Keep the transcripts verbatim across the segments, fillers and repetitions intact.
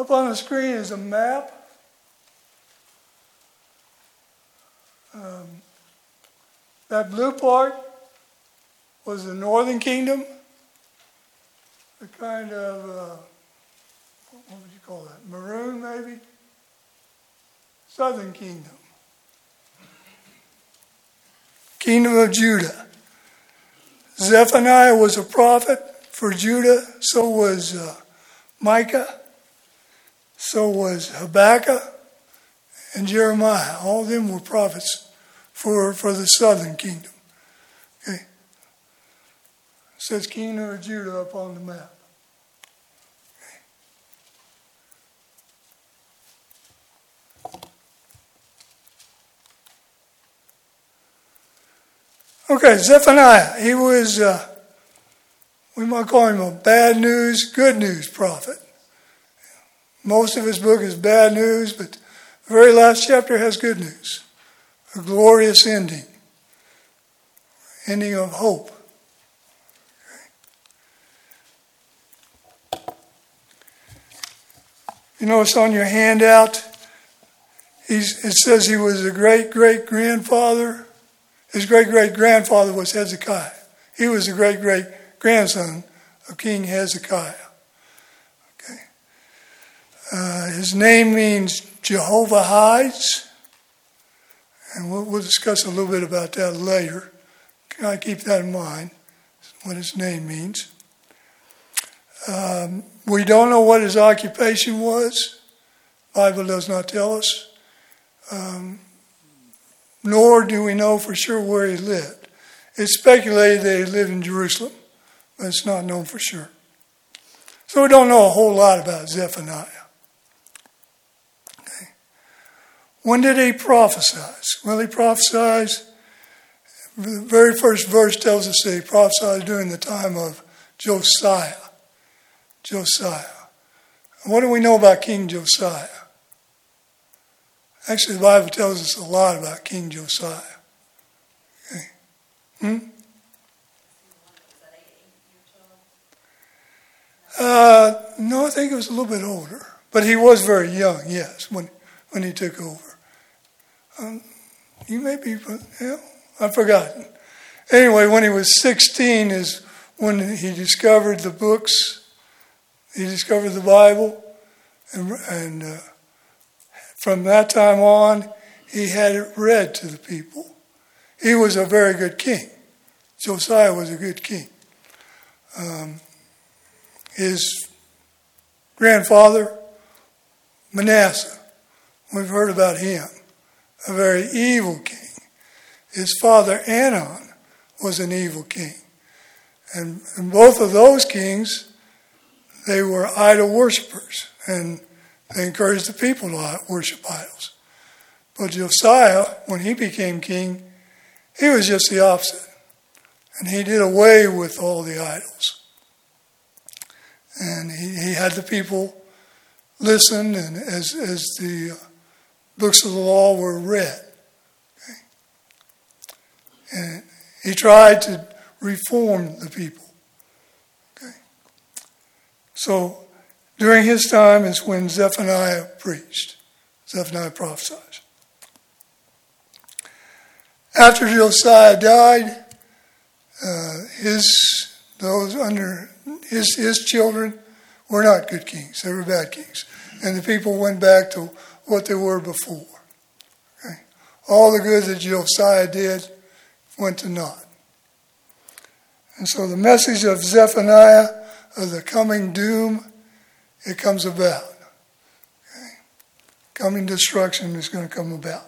Up on the screen is a map. Um, that blue part was the northern kingdom. The kind of, uh, what would you call that? Maroon, maybe? Southern kingdom. Kingdom of Judah. Zephaniah was a prophet for Judah. So was uh, Micah. So was Habakkuk and Jeremiah. All of them were prophets for, for the southern kingdom. Okay. It says Kingdom of Judah up on the map. Okay, Zephaniah, he was, uh, we might call him a bad news, good news prophet. Most of his book is bad news, but the very last chapter has good news. A glorious ending. Ending of hope. Okay. You notice on your handout, he's, it says he was a great-great-grandfather. His great-great-grandfather was Hezekiah. He was the great-great-grandson of King Hezekiah. Okay. Uh, his name means Jehovah hides. And we'll, we'll discuss a little bit about that later. I keep that in mind, what his name means. Um, we don't know what his occupation was. The Bible does not tell us. Um, nor do we know for sure where he lived. It's speculated that he lived in Jerusalem, but it's not known for sure. So we don't know a whole lot about Zephaniah. Okay. When did he prophesy? Well, he prophesied, the very first verse tells us that he prophesied during the time of Josiah. Josiah. And what do we know about King Josiah? Actually, the Bible tells us a lot about King Josiah. Okay. Hmm? Uh, no, I think he was a little bit older. But he was very young, yes, when, when he took over. Um, you may be, yeah, I've forgotten. Anyway, when he was sixteen is when he discovered the books. He discovered the Bible. And, and uh, from that time on, he had it read to the people. He was a very good king. Josiah was a good king. Um, his grandfather, Manasseh, we've heard about him, a very evil king. His father, Anon, was an evil king. And, and both of those kings, they were idol worshippers, and they encouraged the people to worship idols. But Josiah, when he became king, he was just the opposite. And he did away with all the idols. And he, he had the people listen and as, as the books of the law were read. Okay? And he tried to reform the people. Okay? So during his time is when Zephaniah preached. Zephaniah prophesied. After Josiah died, uh, his those under his his children were not good kings; they were bad kings, and the people went back to what they were before. Okay? All the good that Josiah did went to naught. And so the message of Zephaniah of the coming doom, it comes about. Okay? Coming destruction is going to come about.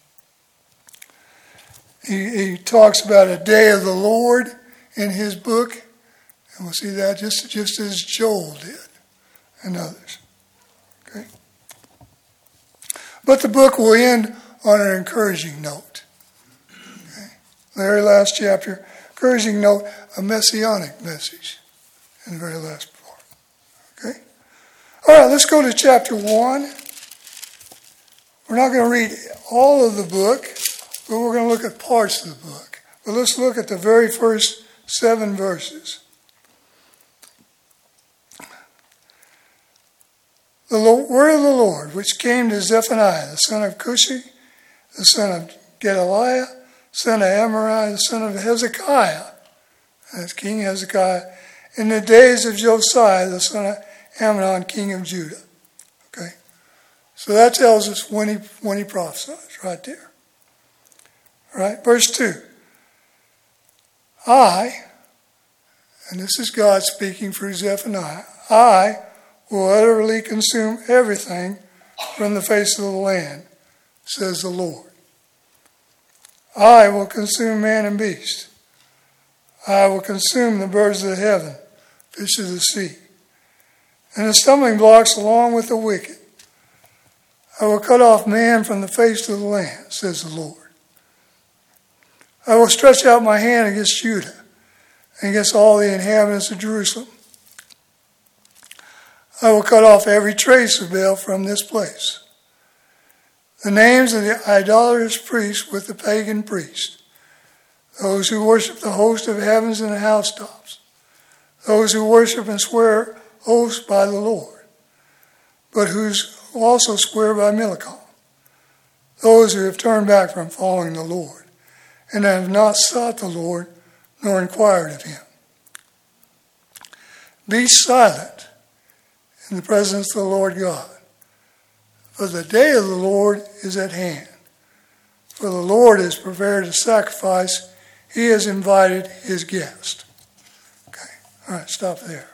He, he talks about a day of the Lord in his book, and we'll see that just, just as Joel did and others. Okay? But the book will end on an encouraging note. Okay? The very last chapter, encouraging note, a messianic message in the very last part. Okay? All right, let's go to chapter one. We're not going to read all of the book, but we're going to look at parts of the book. But let's look at the very first seven verses. The word of the Lord, which came to Zephaniah, the son of Cushi, the son of Gedaliah, son of Amariah, the son of Hezekiah, that's King Hezekiah, in the days of Josiah, the son of Amnon, king of Judah. Okay, so that tells us when he when he prophesies, right there. All right, verse two. I, and this is God speaking through Zephaniah, I will utterly consume everything from the face of the land, says the Lord. I will consume man and beast. I will consume the birds of the heaven, fish of the sea, and the stumbling blocks along with the wicked. I will cut off man from the face of the land, says the Lord. I will stretch out my hand against Judah and against all the inhabitants of Jerusalem. I will cut off every trace of Baal from this place. The names of the idolatrous priests with the pagan priests, those who worship the host of heavens and the housetops, those who worship and swear oaths by the Lord, but who also swear by Milcom, those who have turned back from following the Lord, and have not sought the Lord, nor inquired of him. Be silent in the presence of the Lord God, for the day of the Lord is at hand. For the Lord has prepared a sacrifice. He has invited his guest. Okay, all right, stop there.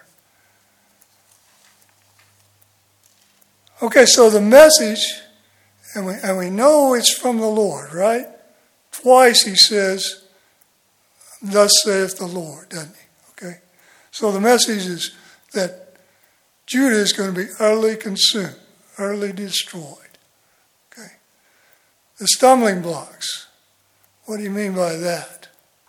Okay, so the message, and we, and we know it's from the Lord, right? Twice he says, thus saith the Lord, doesn't he? Okay, so the message is that Judah is going to be utterly consumed, utterly destroyed. Okay, the stumbling blocks, what do you mean by that?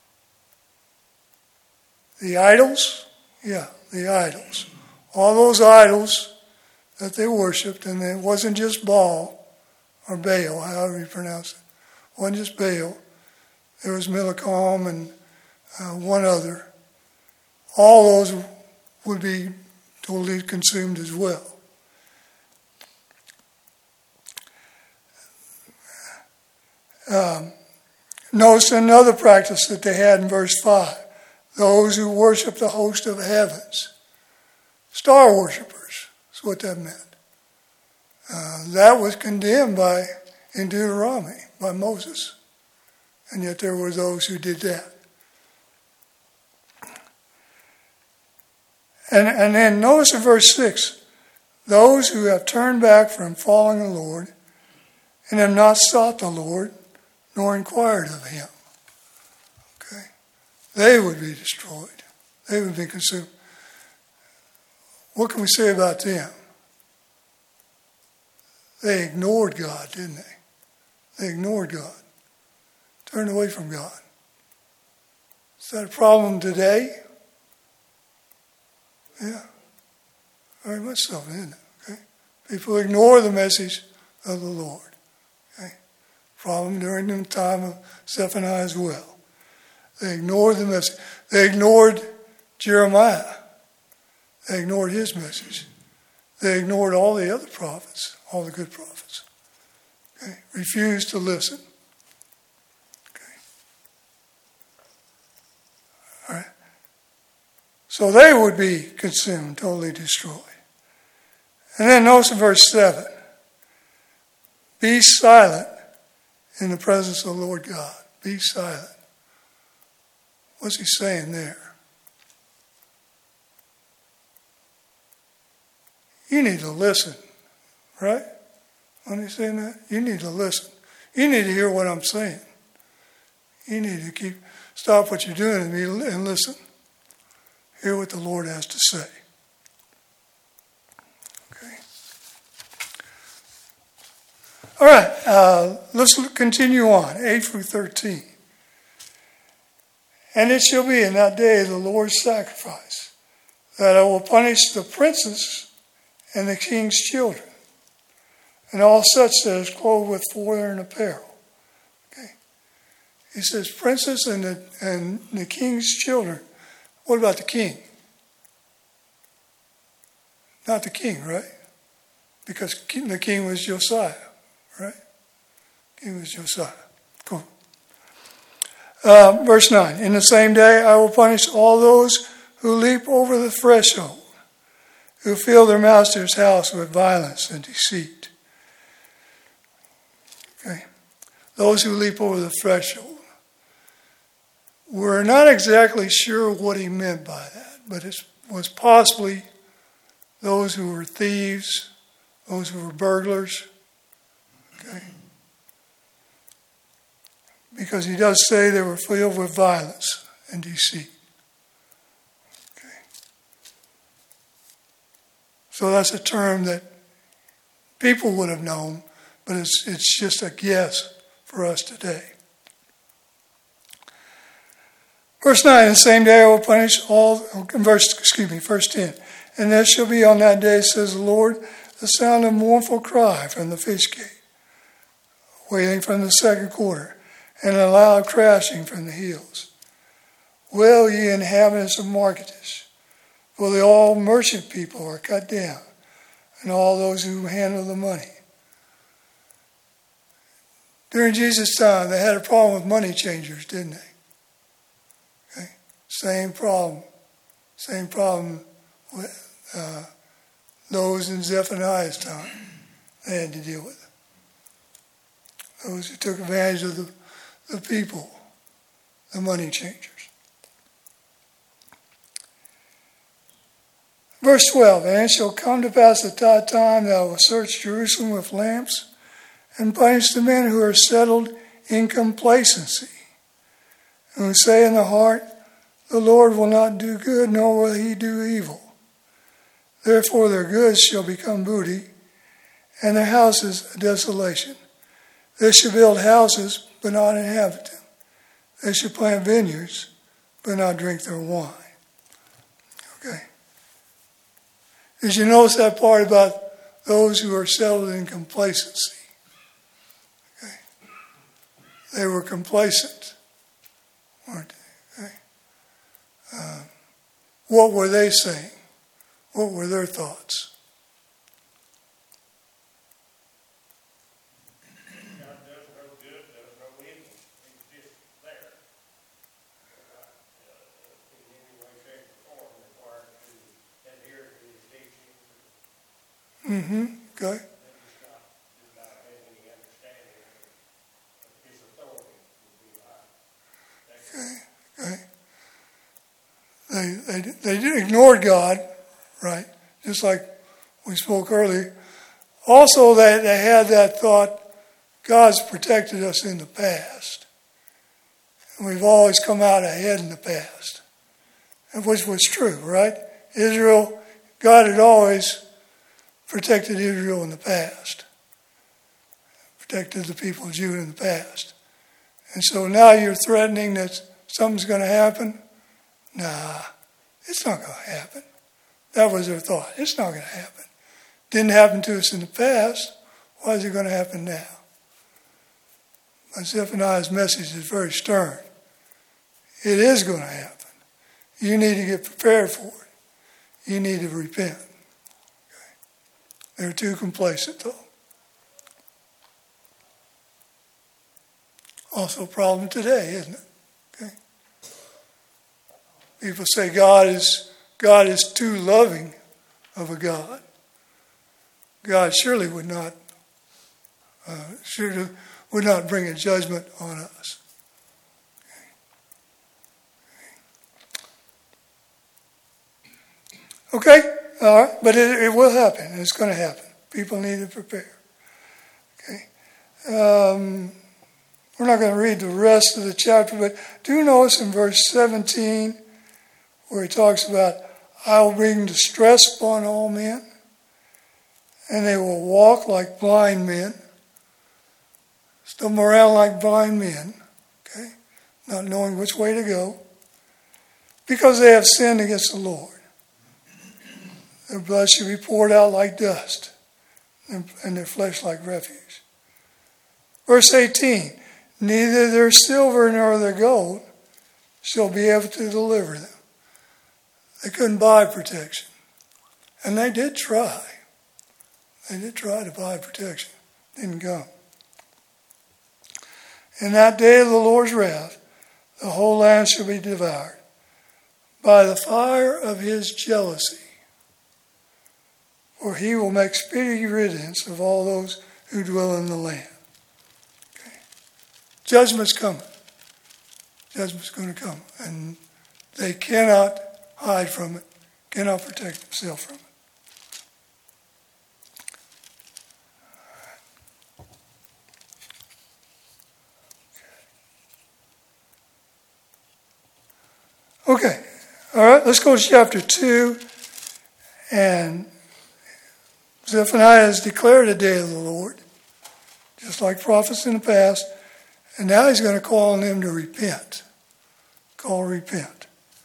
The idols? Yeah, the idols. All those idols that they worshipped, and it wasn't just Baal or Baal, however you pronounce it. It wasn't just Baal. There was Milcom and uh, one other. All those would be totally consumed as well. Um, notice another practice that they had in verse five. Those who worship the host of heavens. Star worshippers is what that meant. Uh, that was condemned by in Deuteronomy by Moses. And yet there were those who did that. And, and then notice in verse six, those who have turned back from following the Lord and have not sought the Lord, nor inquired of him. Okay? They would be destroyed. They would be consumed. What can we say about them? They ignored God, didn't they? They ignored God. Turned away from God. Is that a problem today? Yeah. Very much so, isn't it? Okay? People ignore the message of the Lord. Okay? Problem during the time of Zephaniah as well. They ignored the message. They ignored Jeremiah. They ignored his message. They ignored all the other prophets, all the good prophets. Okay? Refused to listen. Okay? All right. So they would be consumed, totally destroyed. And then notice in verse seven. Be silent in the presence of the Lord God. Be silent. What's he saying there? You need to listen, right? When he's saying that, you need to listen. You need to hear what I'm saying. You need to keep stop what you're doing and listen. Hear what the Lord has to say. Okay. All right. Uh, let's continue on. eight through thirteen. And it shall be in that day the Lord's sacrifice that I will punish the princes and the king's children, and all such that is clothed with foreign apparel. Okay. He says, princes and the, and the king's children. What about the king? Not the king, right? because the king was Josiah, right? King was Josiah. Cool. Uh, verse nine, in the same day I will punish all those who leap over the threshold, who fill their master's house with violence and deceit. Okay. Those who leap over the threshold. We're not exactly sure what he meant by that, but it was possibly those who were thieves, those who were burglars. Okay. Because he does say they were filled with violence and deceit. Okay. So that's a term that people would have known, but it's it's just a guess for us today. Verse nine, the same day I will punish all, verse, excuse me, verse ten. And there shall be on that day, says the Lord, the sound of mournful cry from the fish gate, wailing from the second quarter, and a loud crashing from the hills. Wail, ye inhabitants of Marketis, for the all merchant people are cut down, and all those who handle the money. During Jesus' time, they had a problem with money changers, didn't they? Okay. Same problem. Same problem with uh, those in Zephaniah's time they had to deal with. Those who took advantage of the, the people, the money changers. Verse twelve, and it shall come to pass at that time that I will search Jerusalem with lamps and punish the men who are settled in complacency, and who say in the heart, the Lord will not do good, nor will he do evil. Therefore their goods shall become booty, and their houses a desolation. They shall build houses, but not inhabit them. They shall plant vineyards, but not drink their wine. Okay. Did you notice that part about those who are settled in complacency? Okay. They were complacent, weren't they? Okay. Uh, what were they saying? What were their thoughts? God does no good, does no evil. He's just there. Not uh, in any way, shape, or form required to adhere to his teachings. Mm-hmm. Okay. They just not, just not have any understanding of his authority would be like. Okay. Okay. They, they, they ignored God, right? Just like we spoke earlier. Also, they, they had that thought, God's protected us in the past. And we've always come out ahead in the past. And which was true, right? Israel, God had always protected Israel in the past. Protected the people of Judah in the past. And so now you're threatening that something's going to happen? Nah, it's not going to happen. That was their thought. It's not going to happen. Didn't happen to us in the past. Why is it going to happen now? But Zephaniah's message is very stern. It is going to happen. You need to get prepared for it. You need to repent. Okay. They're too complacent, though. Also a problem today, isn't it? Okay. People say God is God is too loving of a God. God surely would not uh, surely would not bring a judgment on us. Okay, okay? All right, but it, it will happen. It's going to happen. People need to prepare. Okay. Um, we're not going to read the rest of the chapter, but do notice in verse seventeen where he talks about, I will bring distress upon all men, and they will walk like blind men, stumble around like blind men, okay, not knowing which way to go, because they have sinned against the Lord. Their blood shall be poured out like dust, and their flesh like refuse. Verse eighteen, neither their silver nor their gold shall be able to deliver them. They couldn't buy protection. And they did try. They did try to buy protection. Didn't come. In that day of the Lord's wrath, the whole land shall be devoured by the fire of his jealousy. For he will make speedy riddance of all those who dwell in the land. Okay. Judgment's coming. Judgment's going to come. And they cannot hide from it, cannot protect themselves from it. Okay, all right, let's go to chapter two. And Zephaniah has declared a day of the Lord, just like prophets in the past. And now he's going to call on them to repent. Call repent.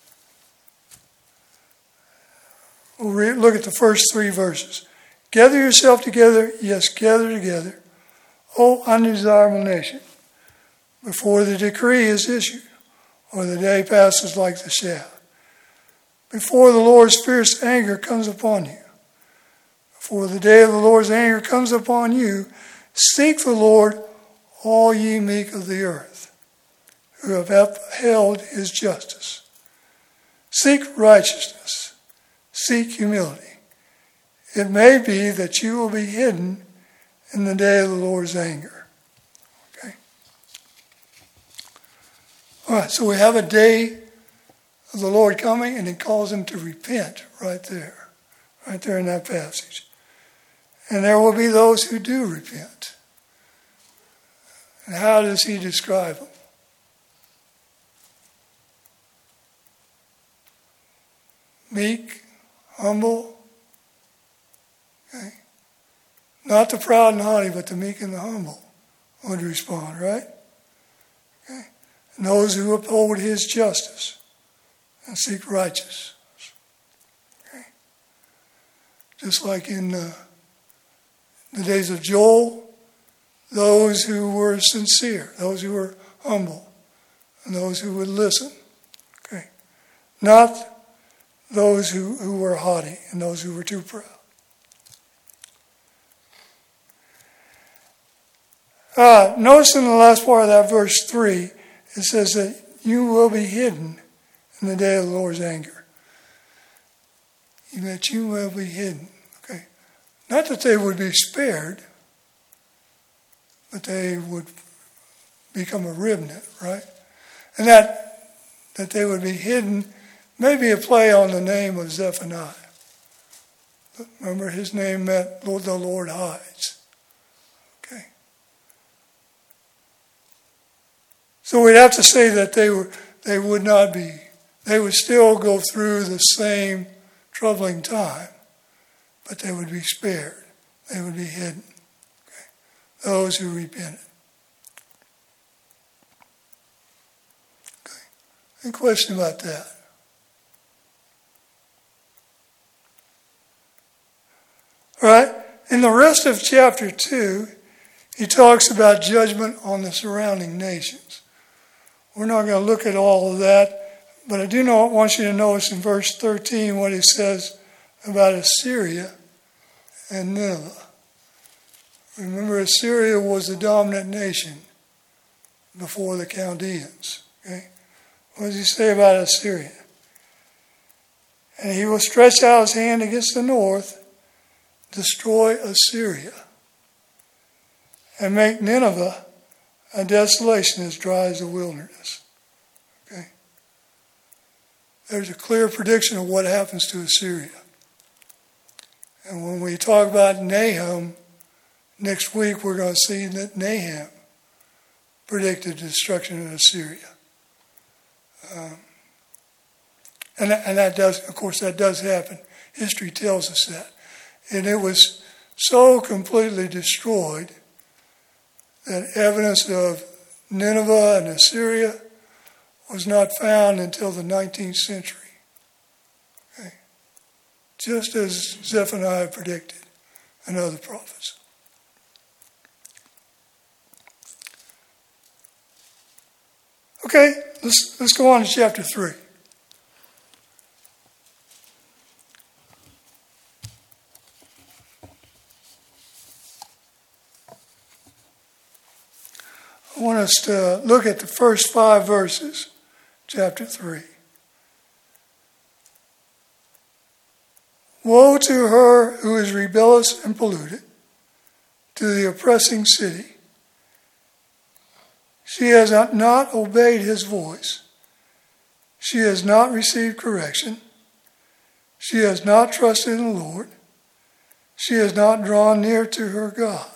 We'll re- look at the first three verses. Gather yourself together, yes, gather together, O undesirable nation, before the decree is issued, or the day passes like the shaft. Before the Lord's fierce anger comes upon you. Before the day of the Lord's anger comes upon you, seek the Lord, all ye meek of the earth, who have upheld his justice. Seek righteousness. Seek humility. It may be that you will be hidden in the day of the Lord's anger. Okay? All right, so we have a day of the Lord coming, and he calls them to repent right there. Right there in that passage. And there will be those who do repent. And how does he describe them? Meek, humble. Okay. Not the proud and haughty, but the meek and the humble would respond, right? Okay. And those who uphold his justice and seek righteousness. Okay. Just like in uh, the days of Joel, those who were sincere, those who were humble, and those who would listen. Okay. Not those who, who were haughty and those who were too proud. Uh, notice in the last part of that verse three, it says that you will be hidden in the day of the Lord's anger. That you will be hidden. Okay. Not that they would be spared, but they would become a remnant, right? And that that they would be hidden may be a play on the name of Zephaniah. Remember, his name meant Lord, the Lord hides. Okay. So we'd have to say that they were they would not be, they would still go through the same troubling time, but they would be spared. They would be hidden. Okay. Those who repented. Okay. Any question about that? All right. In the rest of chapter two, he talks about judgment on the surrounding nations. We're not going to look at all of that, but I do know, want you to notice in verse thirteen what he says about Assyria and Nineveh. Remember, Assyria was the dominant nation before the Chaldeans. Okay? What does he say about Assyria? And he will stretch out his hand against the north, destroy Assyria, and make Nineveh a desolation as dry as the wilderness. Okay? There's a clear prediction of what happens to Assyria. And when we talk about Nahum next week, we're going to see that Nahum predicted the destruction of Assyria. Um, and, that, and that does, of course, that does happen. History tells us that. And it was so completely destroyed that evidence of Nineveh and Assyria was not found until the nineteenth century. Okay. Just as Zephaniah predicted and other prophets. Okay, let's let's go on to chapter three. us to look at the first five verses, chapter three. Woe to her who is rebellious and polluted, to the oppressing city. She has not obeyed his voice. She has not received correction. She has not trusted in the Lord. She has not drawn near to her God.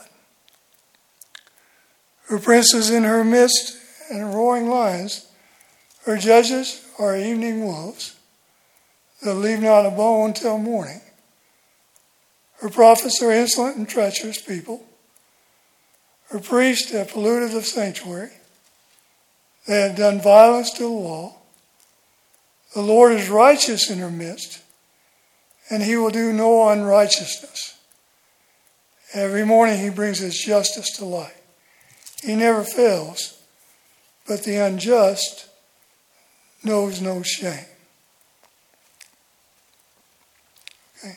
Her princes in her midst and roaring lions. Her judges are evening wolves that leave not a bone till morning. Her prophets are insolent and treacherous people. Her priests have polluted the sanctuary. They have done violence to the law. The Lord is righteous in her midst, and he will do no unrighteousness. Every morning he brings his justice to light. He never fails, but the unjust knows no shame. Okay.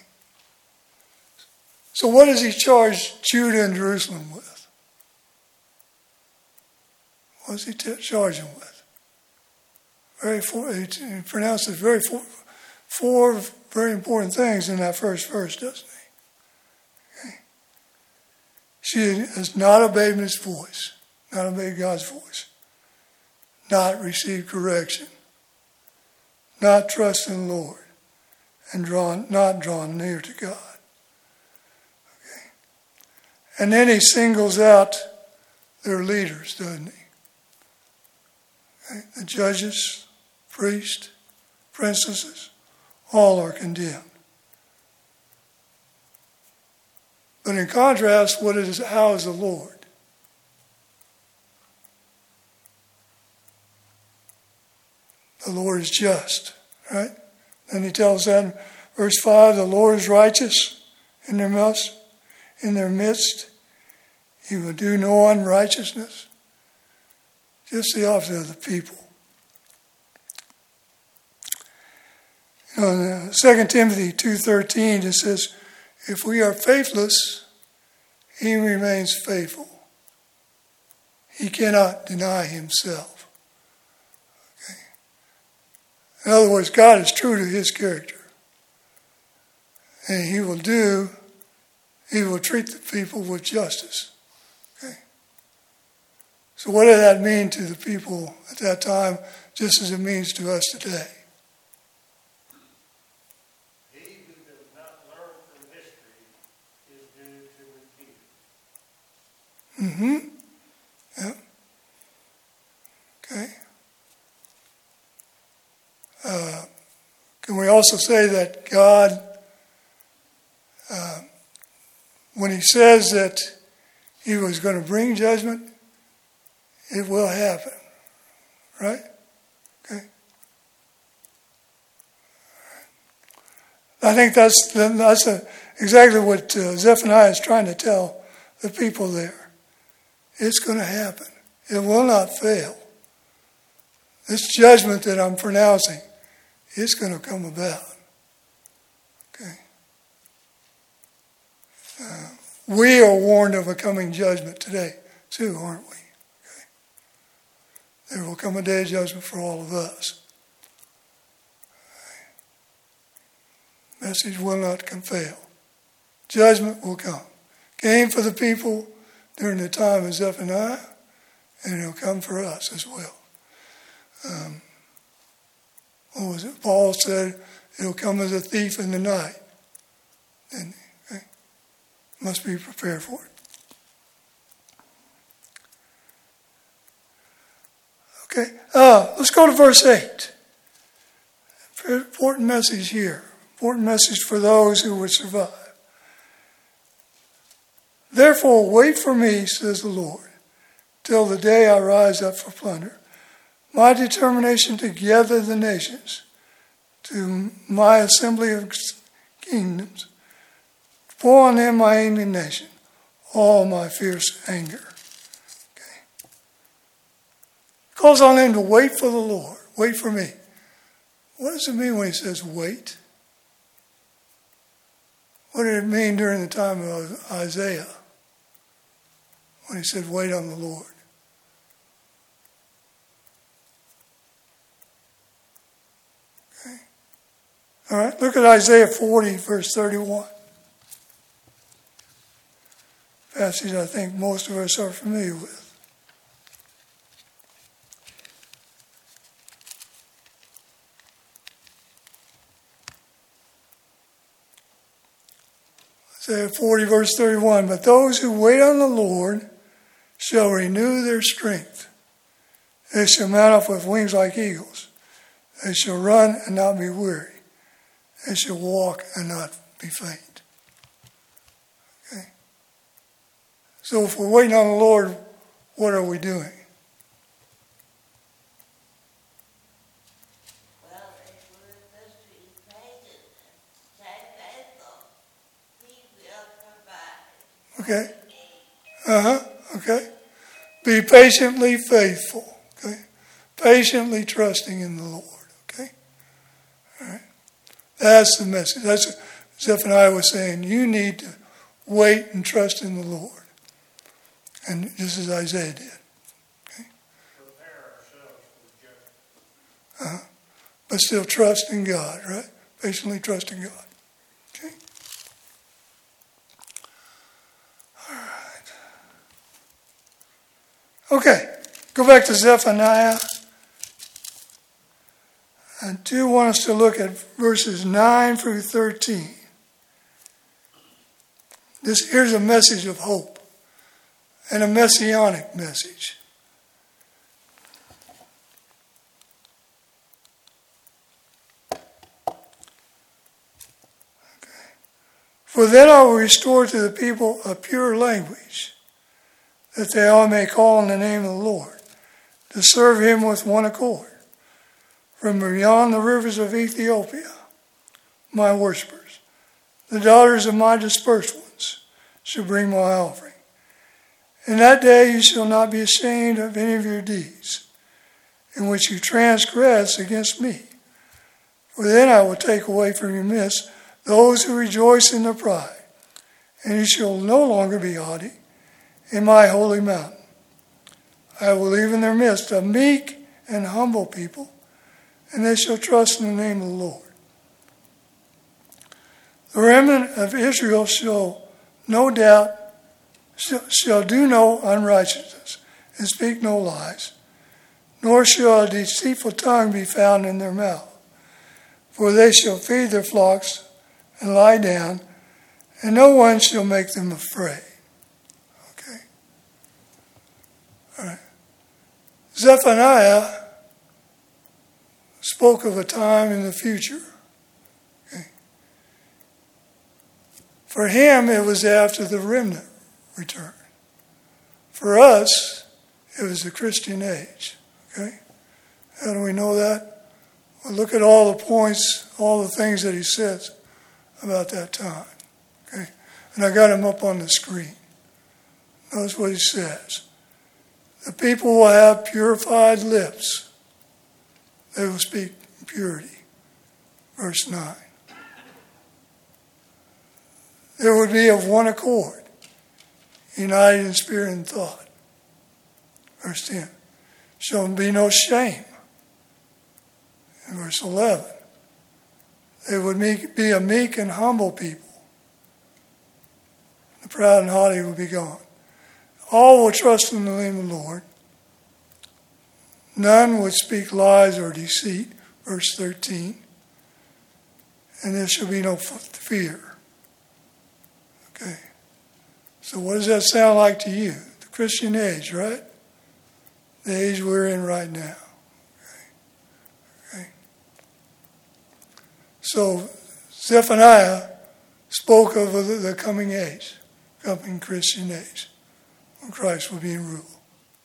So what does he charge Judah and Jerusalem with? What does he t- charge them with? Very four, he pronounces very four, four very important things in that first verse, doesn't he? Okay. She has not obeyed his voice, not obeyed God's voice, not received correction, not trust in the Lord, and drawn, not drawn near to God. Okay. And then he singles out their leaders, doesn't he? Okay. The judges, priests, princesses, all are condemned. But in contrast, what is how is the Lord? The Lord is just, right? Then he tells that in verse five, the Lord is righteous in their midst, in their midst. He will do no unrighteousness. Just the opposite of the people. You know, in Second Timothy two thirteen, it says, if we are faithless, he remains faithful. He cannot deny himself. Okay. In other words, God is true to his character. And he will do, he will treat the people with justice. Okay. So what did that mean to the people at that time, just as it means to us today? Mm-hmm. Yeah. Okay. Uh, can we also say that God, uh, when he says that he was going to bring judgment, it will happen, right? Okay. I think that's that's a, exactly what uh, Zephaniah is trying to tell the people there. It's going to happen. It will not fail. This judgment that I'm pronouncing, it's going to come about. Okay. Uh, we are warned of a coming judgment today, too, aren't we? Okay. There will come a day of judgment for all of us. Okay. Message will not come fail. Judgment will come. Came for the people during the time of Zephaniah, and it'll come for us as well. Um, what was it? Paul said it'll come as a thief in the night. And okay, must be prepared for it. Okay, uh, let's go to verse eight. Very important message here. Important message for those who would survive. Therefore, wait for me, says the Lord, till the day I rise up for plunder. My determination to gather the nations to my assembly of kingdoms, pour on them my indignation, all my fierce anger. Okay. Calls on them to wait for the Lord. Wait for me. What does it mean when he says wait? What did it mean during the time of Isaiah when he said wait on the Lord? All right, look at Isaiah forty, verse thirty-one. Passage I think most of us are familiar with. Isaiah forty, verse thirty-one. But those who wait on the Lord shall renew their strength. They shall mount up with wings like eagles. They shall run and not be weary. They shall walk and not be faint. Okay. So if we're waiting on the Lord, what are we doing? Well, if we're supposed to be patient and stay faithful, He will provide. Okay. Uh-huh. Okay. Be patiently faithful. Okay. Patiently trusting in the Lord. Okay. All right. That's the message. That's what Zephaniah was saying. You need to wait and trust in the Lord. And just as Isaiah did. Okay. Prepare ourselves for judgment. Uh-huh. But still trust in God, right? Patiently trust in God. Okay. All right. Okay. Go back to Zephaniah. I do want us to look at verses nine through thirteen. This, here's a message of hope and a messianic message. Okay. For then I will restore to the people a pure language, that they all may call on the name of the Lord, to serve him with one accord. From beyond the rivers of Ethiopia, my worshippers, the daughters of my dispersed ones, shall bring my offering. In that day you shall not be ashamed of any of your deeds, in which you transgress against me. For then I will take away from your midst those who rejoice in their pride, and you shall no longer be haughty in my holy mountain. I will leave in their midst a meek and humble people, and they shall trust in the name of the Lord. The remnant of Israel shall no doubt shall, shall do no unrighteousness and speak no lies, nor shall a deceitful tongue be found in their mouth. For they shall feed their flocks and lie down, and no one shall make them afraid. Okay. All right. Zephaniah spoke of a time in the future. Okay. For him, it was after the remnant return. For us, it was the Christian age. Okay. How do we know that? Well, look at all the points, all the things that he says about that time. Okay. And I got them up on the screen. Notice what he says. The people will have purified lips. They will speak purity. Verse nine. There would be of one accord, united in spirit and thought. Verse ten. Shall be no shame. In verse eleven. They would be a meek and humble people. The proud and haughty will be gone. All will trust in the name of the Lord. None would speak lies or deceit, verse thirteen, and there shall be no fear. Okay. So what does that sound like to you? The Christian age, right? The age we're in right now. Okay. Okay. So Zephaniah spoke of the coming age, coming Christian age, when Christ will be in rule.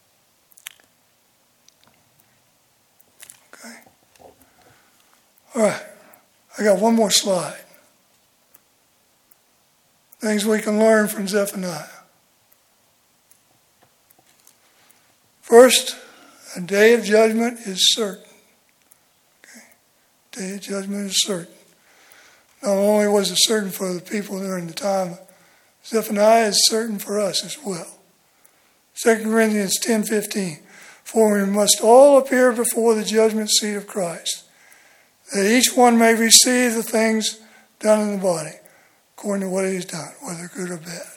All right, I got one more slide. Things we can learn from Zephaniah. First, a day of judgment is certain. Okay, day of judgment is certain. Not only was it certain for the people during the time of Zephaniah, it's certain for us as well. Second Corinthians ten fifteen. For we must all appear before the judgment seat of Christ, that each one may receive the things done in the body, according to what he's done, whether good or bad.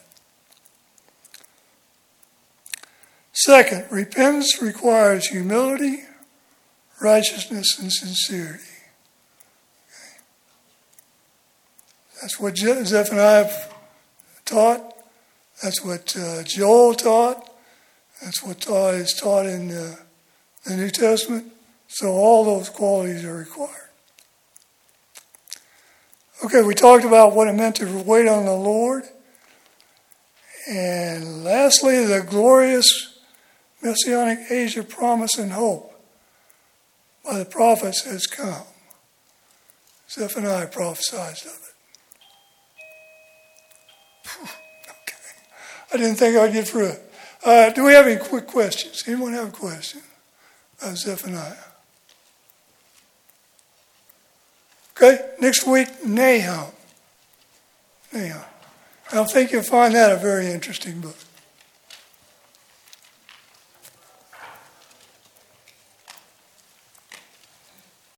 Second, repentance requires humility, righteousness, and sincerity. Okay. That's what Zephaniah taught. That's what uh, Joel taught. That's what taught, is taught in uh, the New Testament. So all those qualities are required. Okay, we talked about what it meant to wait on the Lord. And lastly, the glorious Messianic age of promise and hope by the prophets has come. Zephaniah prophesied of it. Okay, I didn't think I'd get through it. Uh, do we have any quick questions? Anyone have a question about Zephaniah? Okay, next week, Nahum. Nahum. I think you'll find that a very interesting book.